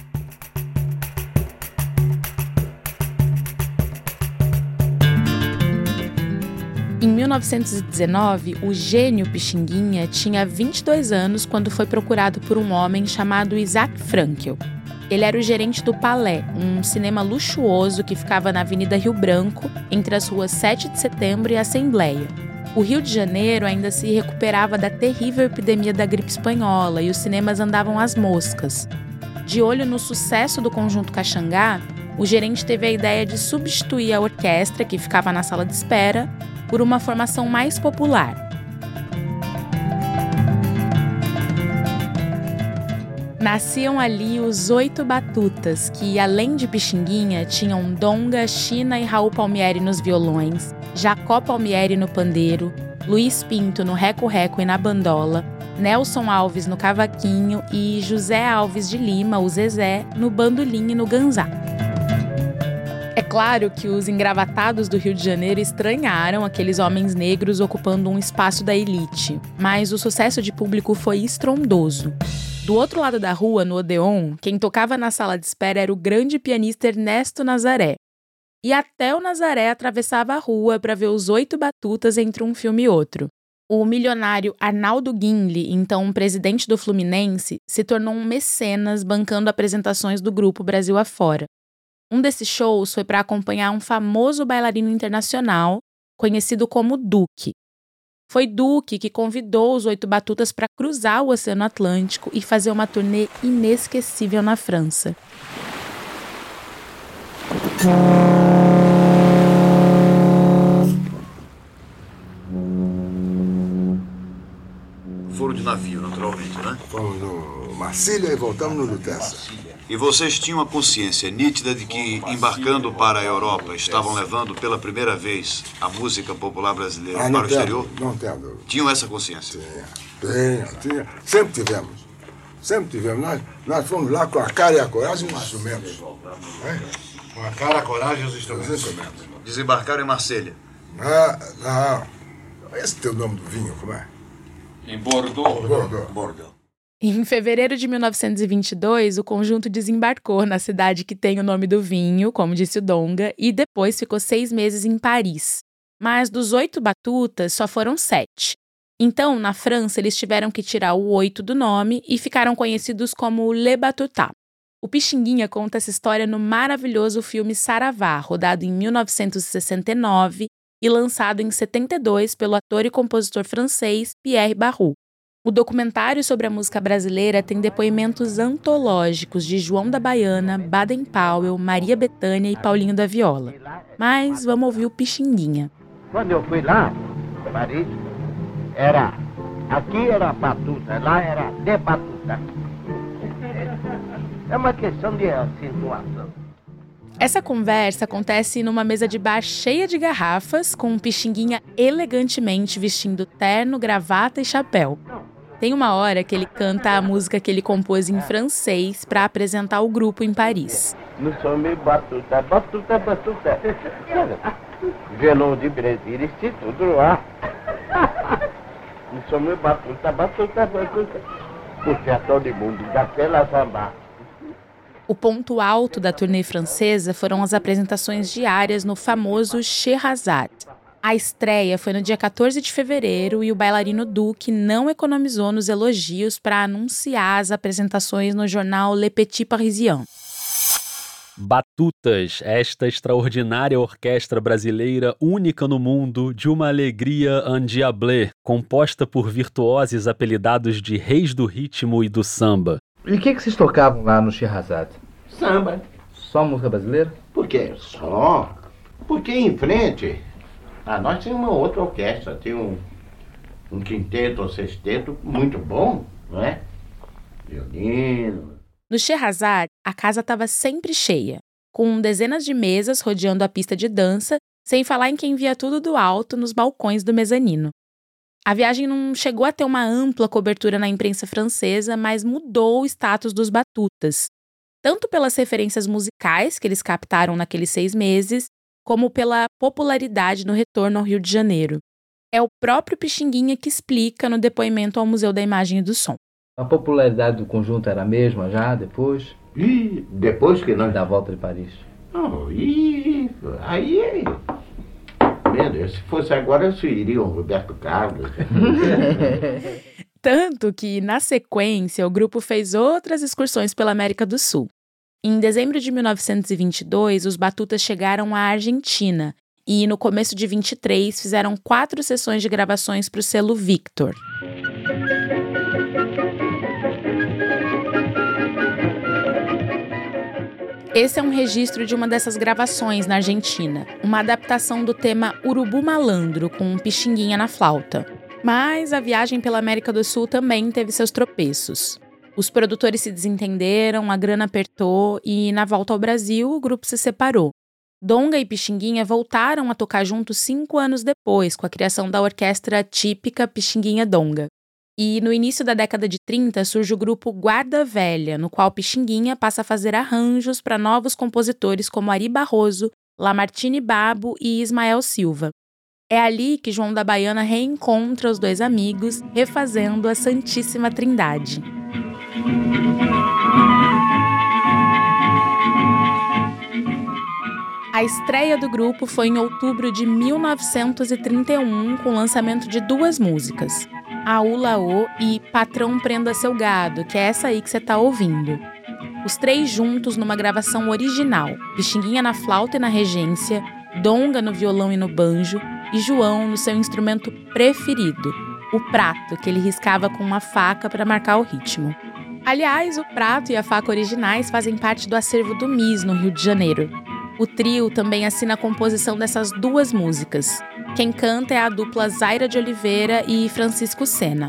[SPEAKER 1] Em mil novecentos e dezenove, o gênio Pixinguinha tinha vinte e dois anos quando foi procurado por um homem chamado Isaac Frankel. Ele era o gerente do Palais, um cinema luxuoso que ficava na Avenida Rio Branco, entre as ruas sete de setembro e Assembleia. O Rio de Janeiro ainda se recuperava da terrível epidemia da gripe espanhola e os cinemas andavam às moscas. De olho no sucesso do Conjunto Caxangá, o gerente teve a ideia de substituir a orquestra, que ficava na sala de espera, por uma formação mais popular. Nasciam ali os Oito Batutas, que, além de Pixinguinha, tinham Donga, China e Raul Palmieri nos violões, Jacó Palmieri no pandeiro, Luiz Pinto no reco-reco e na bandola, Nelson Alves no cavaquinho e José Alves de Lima, o Zezé, no bandolim e no ganzá. É claro que os engravatados do Rio de Janeiro estranharam aqueles homens negros ocupando um espaço da elite, mas o sucesso de público foi estrondoso. Do outro lado da rua, no Odeon, quem tocava na sala de espera era o grande pianista Ernesto Nazaré. E até o Nazaré atravessava a rua para ver os Oito Batutas entre um filme e outro. O milionário Arnaldo Guinle, então presidente do Fluminense, se tornou um mecenas bancando apresentações do grupo Brasil afora. Um desses shows foi para acompanhar um famoso bailarino internacional, conhecido como Duque. Foi Duque que convidou os Oito Batutas para cruzar o Oceano Atlântico e fazer uma turnê inesquecível na França.
[SPEAKER 2] Foram de navio, naturalmente, né?
[SPEAKER 6] Fomos no Marcília e voltamos no Lutécia.
[SPEAKER 2] E vocês tinham a consciência nítida de que, embarcando para a Europa, estavam levando pela primeira vez a música popular brasileira
[SPEAKER 6] ah,
[SPEAKER 2] para o
[SPEAKER 6] tenho,
[SPEAKER 2] exterior?
[SPEAKER 6] Não tenho dúvida.
[SPEAKER 2] Tinham essa consciência?
[SPEAKER 6] Tinha, tinha, tinha. Sempre tivemos. Sempre tivemos. Nós, nós fomos lá com a cara e a coragem e os instrumentos. É?
[SPEAKER 9] Com a cara, a coragem e os instrumentos.
[SPEAKER 6] Os instrumentos.
[SPEAKER 2] Desembarcaram em Marselha?
[SPEAKER 6] Ah, não. Esse é o nome do vinho, como é?
[SPEAKER 9] Em Bordeaux.
[SPEAKER 6] Bordeaux.
[SPEAKER 2] Bordeaux.
[SPEAKER 1] Em fevereiro de mil novecentos e vinte e dois, o conjunto desembarcou na cidade que tem o nome do vinho, como disse o Donga, e depois ficou seis meses em Paris. Mas dos oito batutas, só foram sete. Então, na França, eles tiveram que tirar o oito do nome e ficaram conhecidos como Les Batutas. O Pixinguinha conta essa história no maravilhoso filme Saravá, rodado em mil novecentos e sessenta e nove e lançado em setenta e dois pelo ator e compositor francês Pierre Barrou. O documentário sobre a música brasileira tem depoimentos antológicos de João da Baiana, Baden Powell, Maria Bethânia e Paulinho da Viola. Mas vamos ouvir o Pixinguinha.
[SPEAKER 10] Quando eu fui lá, em Paris, era... Aqui era batuta, lá era de batuta. É uma questão de acentuação.
[SPEAKER 1] Essa conversa acontece numa mesa de bar cheia de garrafas, com um Pixinguinha elegantemente vestindo terno, gravata e chapéu. Tem uma hora que ele canta a música que ele compôs em francês para apresentar o grupo em Paris.
[SPEAKER 10] Nous sommes batuta, batuta, batuta. Violão de Brasília, Instituto lá. Nous sommes batuta, batuta, batuta. Puxa todo mundo, daquela samba.
[SPEAKER 1] O ponto alto da turnê francesa foram as apresentações diárias no famoso Scheherazade. A estreia foi no dia quatorze de fevereiro e o bailarino Duque não economizou nos elogios para anunciar as apresentações no jornal Le Petit Parisien.
[SPEAKER 7] Batutas, esta extraordinária orquestra brasileira única no mundo, de uma alegria endiablée, composta por virtuosos apelidados de reis do ritmo e do samba.
[SPEAKER 3] E o que, que vocês tocavam lá no Scheherazade?
[SPEAKER 5] Samba.
[SPEAKER 3] Só música brasileira?
[SPEAKER 5] Por quê? Só. Porque em frente, ah, nós tínhamos uma outra orquestra, tinha um, um quinteto ou sexteto muito bom, não é? Violino.
[SPEAKER 1] No Scheherazade, a casa estava sempre cheia, com dezenas de mesas rodeando a pista de dança, sem falar em quem via tudo do alto nos balcões do mezanino. A viagem não chegou a ter uma ampla cobertura na imprensa francesa, mas mudou o status dos batutas, tanto pelas referências musicais que eles captaram naqueles seis meses, como pela popularidade no retorno ao Rio de Janeiro. É o próprio Pixinguinha que explica no depoimento ao Museu da Imagem e do Som.
[SPEAKER 3] A popularidade do conjunto era a mesma já, depois?
[SPEAKER 5] E depois que nós...
[SPEAKER 3] Da volta de Paris.
[SPEAKER 5] Não, e... Aí... Meu Deus, se fosse agora, eu iria o Roberto Carlos.
[SPEAKER 1] Tanto que, na sequência, o grupo fez outras excursões pela América do Sul. Em dezembro de mil novecentos e vinte e dois, os Batutas chegaram à Argentina e, no começo de vinte e três, fizeram quatro sessões de gravações para o selo Victor. Esse é um registro de uma dessas gravações na Argentina, uma adaptação do tema Urubu Malandro, com um Pixinguinha na flauta. Mas a viagem pela América do Sul também teve seus tropeços. Os produtores se desentenderam, a grana apertou e, na volta ao Brasil, o grupo se separou. Donga e Pixinguinha voltaram a tocar juntos cinco anos depois, com a criação da orquestra típica Pixinguinha Donga. E no início da década de trinta surge o grupo Guarda Velha, no qual Pixinguinha passa a fazer arranjos para novos compositores como Ari Barroso, Lamartine Babo e Ismael Silva. É ali que João da Baiana reencontra os dois amigos, refazendo a Santíssima Trindade. A estreia do grupo foi em outubro de mil novecentos e trinta e um, com o lançamento de duas músicas, Aú-Laô e Patrão Prenda Seu Gado, que é essa aí que você tá ouvindo. Os três juntos numa gravação original, Pixinguinha na flauta e na regência, Donga no violão e no banjo, e João no seu instrumento preferido, o prato, que ele riscava com uma faca para marcar o ritmo. Aliás, o prato e a faca originais fazem parte do acervo do M I S, no Rio de Janeiro. O trio também assina a composição dessas duas músicas. Quem canta é a dupla Zaira de Oliveira e Francisco Sena.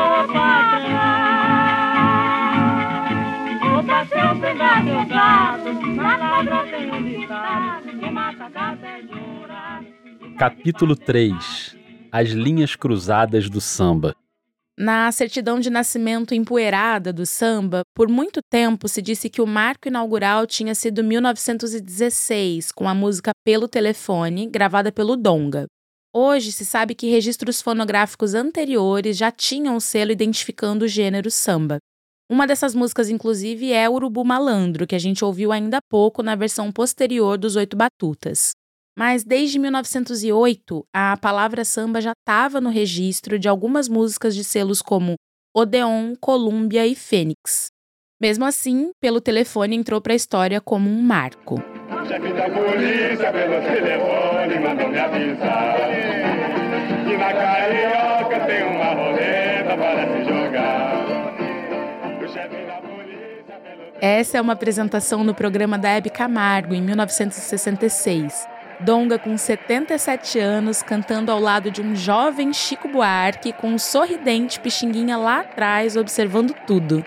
[SPEAKER 7] Capítulo três. As linhas cruzadas do samba.
[SPEAKER 1] Na certidão de nascimento empoeirada do samba, por muito tempo se disse que o marco inaugural tinha sido mil novecentos e dezesseis, com a música Pelo Telefone, gravada pelo Donga. Hoje se sabe que registros fonográficos anteriores já tinham o selo identificando o gênero samba. Uma dessas músicas, inclusive, é Urubu Malandro, que a gente ouviu ainda há pouco na versão posterior dos Oito Batutas. Mas desde mil novecentos e oito, a palavra samba já estava no registro de algumas músicas de selos como Odeon, Columbia e Fênix. Mesmo assim, Pelo Telefone entrou para a história como um marco.
[SPEAKER 11] Chefe da polícia, pelo telefone, mandou me avisar que na Carioca tem uma roleta para se jogar. O chefe da polícia, pelo...
[SPEAKER 1] Essa é uma apresentação no programa da Hebe Camargo, em mil novecentos e sessenta e seis. Donga, com setenta e sete anos, cantando ao lado de um jovem Chico Buarque, com um sorridente Pixinguinha lá atrás, observando tudo.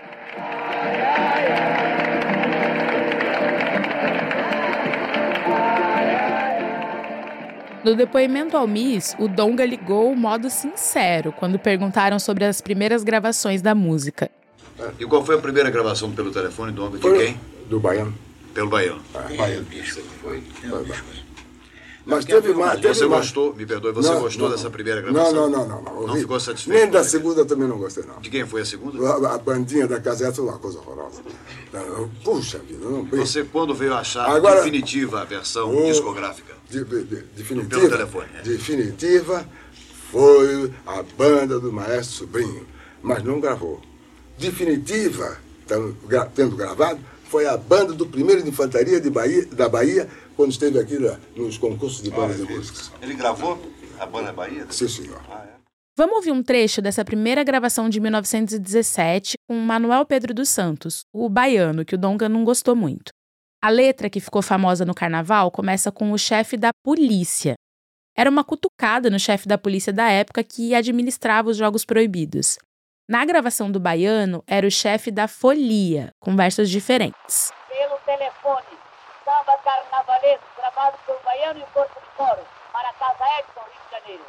[SPEAKER 1] No depoimento ao M I S, o Donga ligou o modo sincero quando perguntaram sobre as primeiras gravações da música.
[SPEAKER 2] E qual foi a primeira gravação pelo telefone, Donga? De
[SPEAKER 6] foi
[SPEAKER 2] quem?
[SPEAKER 6] Do Baiano.
[SPEAKER 2] Pelo Baiano.
[SPEAKER 6] Ah, Baiano.
[SPEAKER 2] Foi.
[SPEAKER 6] Foi Baiano. Mas teve mais. Teve
[SPEAKER 2] você
[SPEAKER 6] mais.
[SPEAKER 2] gostou, me perdoe, você
[SPEAKER 6] não,
[SPEAKER 2] gostou
[SPEAKER 6] não,
[SPEAKER 2] dessa primeira gravação?
[SPEAKER 6] Não, não, não. Não, não,
[SPEAKER 2] não ficou satisfeito?
[SPEAKER 6] Nem da segunda também não gostei, não.
[SPEAKER 2] De quem foi a segunda?
[SPEAKER 6] A, a bandinha da Caseta foi uma coisa horrorosa. Puxa vida, não.
[SPEAKER 2] Você quando veio achar
[SPEAKER 6] Agora,
[SPEAKER 2] definitiva a versão o, discográfica?
[SPEAKER 6] De, de, de, definitiva.
[SPEAKER 2] Pelo telefone. É.
[SPEAKER 6] Definitiva foi a banda do Maestro Sobrinho, mas não gravou. Definitiva, tendo gravado, foi a banda do primeiro de infantaria de Bahia, da Bahia, quando esteve aqui nos concursos de bandas de música.
[SPEAKER 2] Ele gravou a banda Bahia?
[SPEAKER 6] Sim, senhor.
[SPEAKER 2] Ah, é?
[SPEAKER 1] Vamos ouvir um trecho dessa primeira gravação de mil novecentos e dezessete com Manuel Pedro dos Santos, o baiano, que o Donga não gostou muito. A letra, que ficou famosa no carnaval, começa com o chefe da polícia. Era uma cutucada no chefe da polícia da época que administrava os Jogos Proibidos. Na gravação do Baiano, era o chefe da Folia, com versos diferentes.
[SPEAKER 12] Pelo telefone, samba carnavalesco gravado pelo Baiano e o Corpo de Coro, para a Casa Edson, Rio de Janeiro.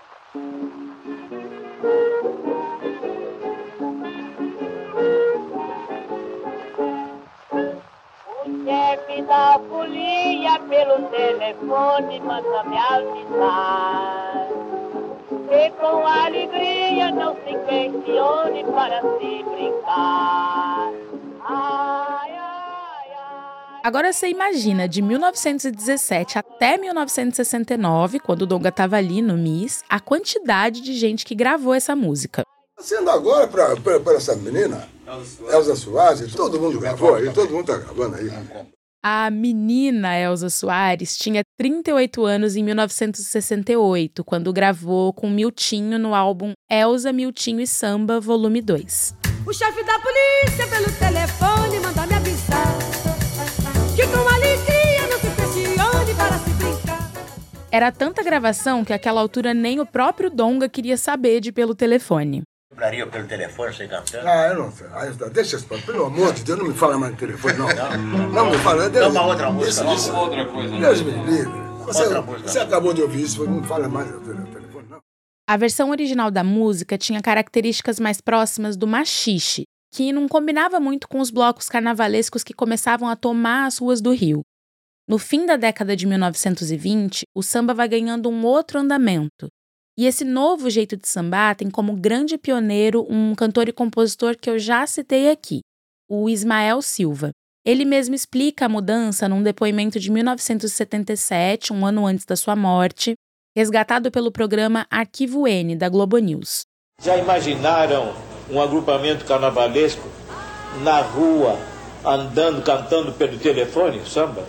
[SPEAKER 12] O chefe da folia pelo telefone manda me avisar que com alegria não se questione para se brincar. Ai, ai, ai.
[SPEAKER 1] Agora você imagina, de mil novecentos e dezessete até mil novecentos e sessenta e nove, quando o Donga estava ali no Miss, a quantidade de gente que gravou essa música.
[SPEAKER 6] Sendo agora para essa menina, Elza Soares, todo mundo gravou aí, todo mundo está gravando aí.
[SPEAKER 1] A menina Elza Soares tinha trinta e oito anos em mil novecentos e sessenta e oito, quando gravou com Miltinho no álbum Elza, Miltinho e Samba, volume dois.
[SPEAKER 13] O chefe da polícia pelo telefone manda me avisar que com alegria não se questione para se brincar.
[SPEAKER 1] Era tanta gravação que àquela altura nem o próprio Donga queria saber de Pelo Telefone.
[SPEAKER 5] Pelo telefone, você cantando?
[SPEAKER 6] Ah, eu não sei. Ah, deixa isso, pelo amor de Deus, não me fala mais no telefone, não. Não, não me fala. Deus,
[SPEAKER 5] uma outra música.
[SPEAKER 6] Isso, isso, outra coisa. Deus me livre. Você, você acabou de ouvir isso, não me fala mais no telefone, não.
[SPEAKER 1] A versão original da música tinha características mais próximas do machixe, que não combinava muito com os blocos carnavalescos que começavam a tomar as ruas do Rio. No fim da década de mil novecentos e vinte, o samba vai ganhando um outro andamento. E esse novo jeito de sambar tem como grande pioneiro um cantor e compositor que eu já citei aqui, o Ismael Silva. Ele mesmo explica a mudança num depoimento de mil novecentos e setenta e sete, um ano antes da sua morte, resgatado pelo programa Arquivo N, da Globo News.
[SPEAKER 14] Já imaginaram um agrupamento carnavalesco na rua, andando, cantando pelo telefone, samba?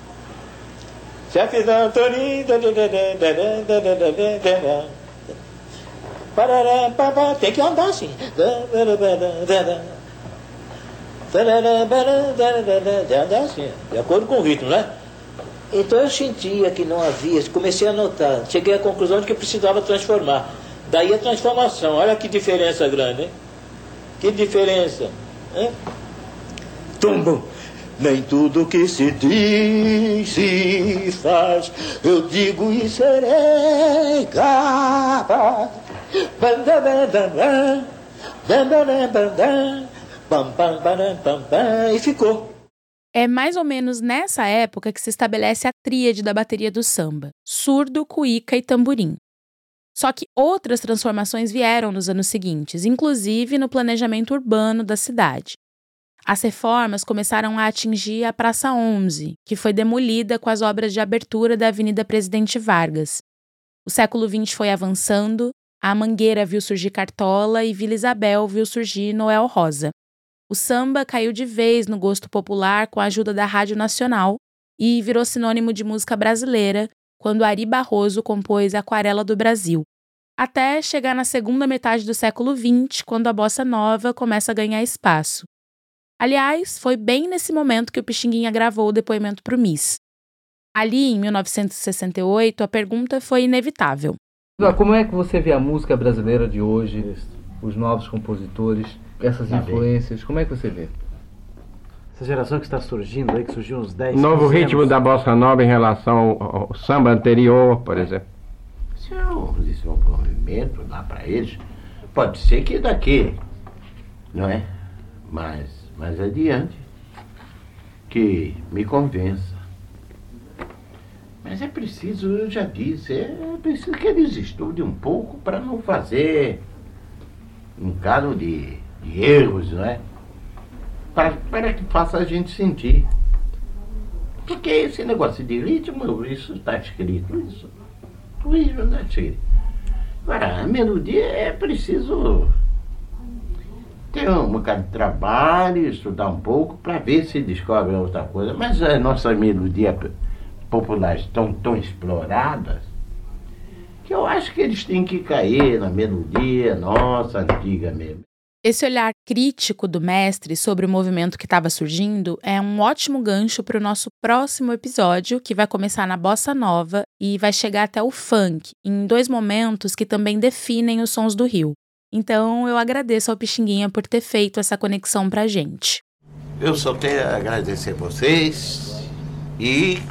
[SPEAKER 14] Chefe da Antônio, tem que andar assim. Andar assim, de acordo com o ritmo, né? Então eu sentia que não havia, comecei a notar, cheguei à conclusão de que eu precisava transformar. Daí a transformação, olha que diferença grande, hein? Que diferença, hein? Tumbo! Nem tudo que se diz se faz, eu digo e serei capaz. E ficou.
[SPEAKER 1] É mais ou menos nessa época que se estabelece a tríade da bateria do samba: surdo, cuíca e tamborim. Só que outras transformações vieram nos anos seguintes, inclusive no planejamento urbano da cidade. As reformas começaram a atingir a Praça onze, que foi demolida com as obras de abertura da Avenida Presidente Vargas. O século vinte foi avançando, a Mangueira viu surgir Cartola e Vila Isabel viu surgir Noel Rosa. O samba caiu de vez no gosto popular com a ajuda da Rádio Nacional e virou sinônimo de música brasileira quando Ari Barroso compôs Aquarela do Brasil, até chegar na segunda metade do século vinte, quando a bossa nova começa a ganhar espaço. Aliás, foi bem nesse momento que o Pixinguinha gravou o depoimento para o Miss. Ali, em mil novecentos e sessenta e oito, a pergunta foi inevitável.
[SPEAKER 3] Como é que você vê a música brasileira de hoje, os novos compositores, essas influências, como é que você vê?
[SPEAKER 15] Essa geração que está surgindo aí, que surgiu uns dez,
[SPEAKER 5] novo ritmo
[SPEAKER 15] anos.
[SPEAKER 5] Da bossa nova em relação ao, ao samba anterior, por exemplo. Isso é um, isso é um movimento lá para eles. Pode ser que daqui, não é? Mas mais adiante, que me convença. Mas é preciso, eu já disse, é preciso que eles estudem um pouco para não fazer um caso de, de erros, não é? Para, para que faça a gente sentir. Porque esse negócio de ritmo, isso está escrito, isso, o ritmo está escrito. Agora, a melodia é preciso ter um bocado de trabalho, estudar um pouco para ver se descobre outra coisa. Mas as nossas melodias populares estão tão exploradas que eu acho que eles têm que cair na melodia nossa, antiga mesmo.
[SPEAKER 1] Esse olhar crítico do mestre sobre o movimento que estava surgindo é um ótimo gancho para o nosso próximo episódio, que vai começar na bossa nova e vai chegar até o funk, em dois momentos que também definem os sons do Rio. Então eu agradeço ao Pixinguinha por ter feito essa conexão pra gente.
[SPEAKER 5] Eu só tenho a agradecer a vocês e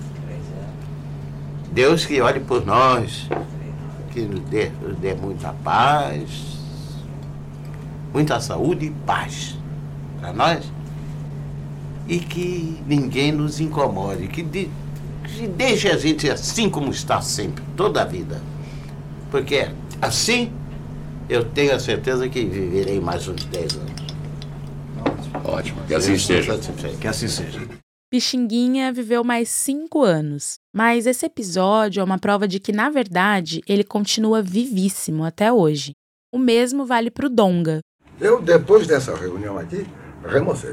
[SPEAKER 5] Deus que olhe por nós, que nos dê, nos dê muita paz, muita saúde e paz para nós, e que ninguém nos incomode, que, de, que deixe a gente assim como está sempre, toda a vida, porque assim eu tenho a certeza que viverei mais uns dez anos.
[SPEAKER 16] Ótimo, que assim seja.
[SPEAKER 9] Que assim seja.
[SPEAKER 1] Pixinguinha viveu mais cinco anos, mas esse episódio é uma prova de que, na verdade, ele continua vivíssimo até hoje. O mesmo vale pro Donga.
[SPEAKER 6] Eu, depois dessa reunião aqui, remocei.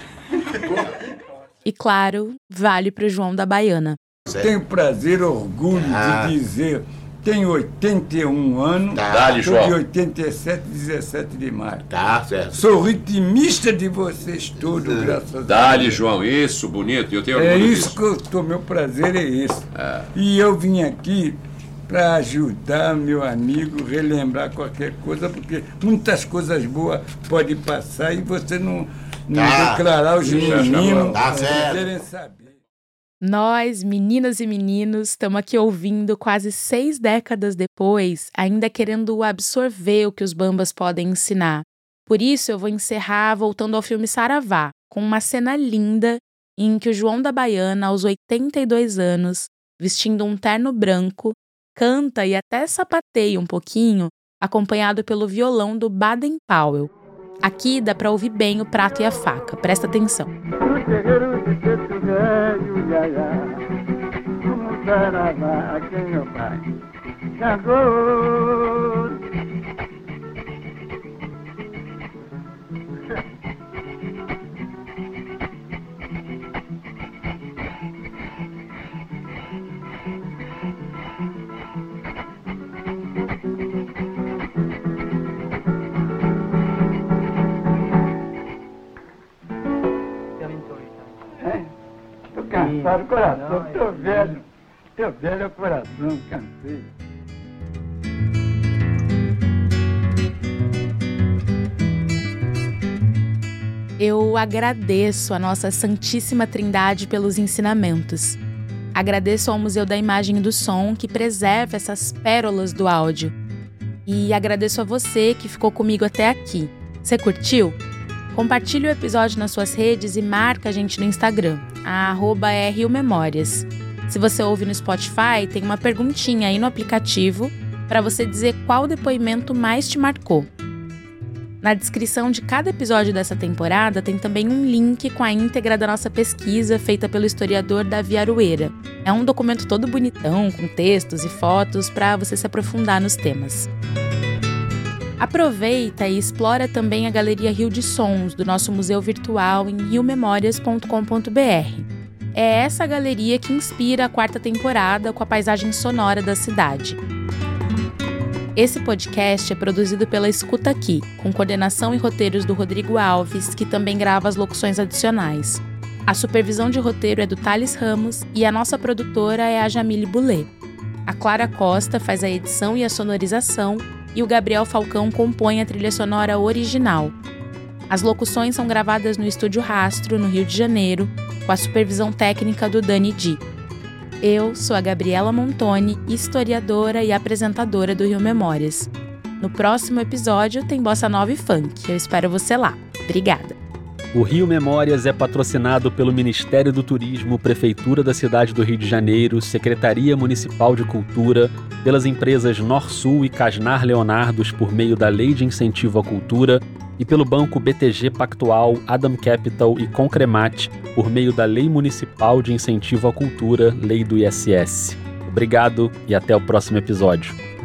[SPEAKER 1] E, claro, vale pro João da Baiana.
[SPEAKER 4] Tenho prazer e orgulho ah. de dizer, tenho oitenta e um anos,
[SPEAKER 16] tá.
[SPEAKER 4] Sou de oitenta e sete, dezessete de maio.
[SPEAKER 5] Tá, certo.
[SPEAKER 4] Sou ritmista de vocês todos, é. graças a Deus.
[SPEAKER 16] Dá-lhe, João, isso, bonito, eu tenho orgulho
[SPEAKER 4] É isso
[SPEAKER 16] disso.
[SPEAKER 4] que eu tô, meu prazer é esse.
[SPEAKER 16] É.
[SPEAKER 4] E eu vim aqui para ajudar meu amigo, relembrar qualquer coisa, porque muitas coisas boas podem passar e você não, não
[SPEAKER 5] tá.
[SPEAKER 4] declarar os meninos
[SPEAKER 5] tá
[SPEAKER 4] que querem saber.
[SPEAKER 1] Nós, meninas e meninos, estamos aqui ouvindo quase seis décadas depois, ainda querendo absorver o que os bambas podem ensinar. Por isso, eu vou encerrar voltando ao filme Saravá, com uma cena linda em que o João da Baiana, aos oitenta e dois anos, vestindo um terno branco, canta e até sapateia um pouquinho, acompanhado pelo violão do Baden Powell. Aqui dá pra ouvir bem o prato e a faca, presta atenção.
[SPEAKER 8] Cansado o coração, tô velho, tô velho o coração, cansei.
[SPEAKER 1] Eu agradeço a nossa Santíssima Trindade pelos ensinamentos. Agradeço ao Museu da Imagem e do Som, que preserva essas pérolas do áudio. E agradeço a você que ficou comigo até aqui. Você curtiu? Compartilhe o episódio nas suas redes e marca a gente no Instagram, a arroba é Rio Memórias. Se você ouve no Spotify, tem uma perguntinha aí no aplicativo para você dizer qual depoimento mais te marcou. Na descrição de cada episódio dessa temporada tem também um link com a íntegra da nossa pesquisa feita pelo historiador Davi Arueira. É um documento todo bonitão, com textos e fotos para você se aprofundar nos temas. Aproveita e explora também a Galeria Rio de Sons do nosso museu virtual em rio memórias ponto com ponto b r. É essa galeria que inspira a quarta temporada com a paisagem sonora da cidade. Esse podcast é produzido pela Escuta Aqui, com coordenação e roteiros do Rodrigo Alves, que também grava as locuções adicionais. A supervisão de roteiro é do Thales Ramos e a nossa produtora é a Jamile Boulet. A Clara Costa faz a edição e a sonorização e o Gabriel Falcão compõe a trilha sonora original. As locuções são gravadas no Estúdio Rastro, no Rio de Janeiro, com a supervisão técnica do Dani Di. Eu sou a Gabriela Montoni, historiadora e apresentadora do Rio Memórias. No próximo episódio tem Bossa Nova e Funk. Eu espero você lá. Obrigada.
[SPEAKER 7] O Rio Memórias é patrocinado pelo Ministério do Turismo, Prefeitura da cidade do Rio de Janeiro, Secretaria Municipal de Cultura, pelas empresas Norsul e Casnar Leonardos por meio da Lei de Incentivo à Cultura e pelo Banco B T G Pactual, Adam Capital e Concremat por meio da Lei Municipal de Incentivo à Cultura, Lei do I S S. Obrigado e até o próximo episódio.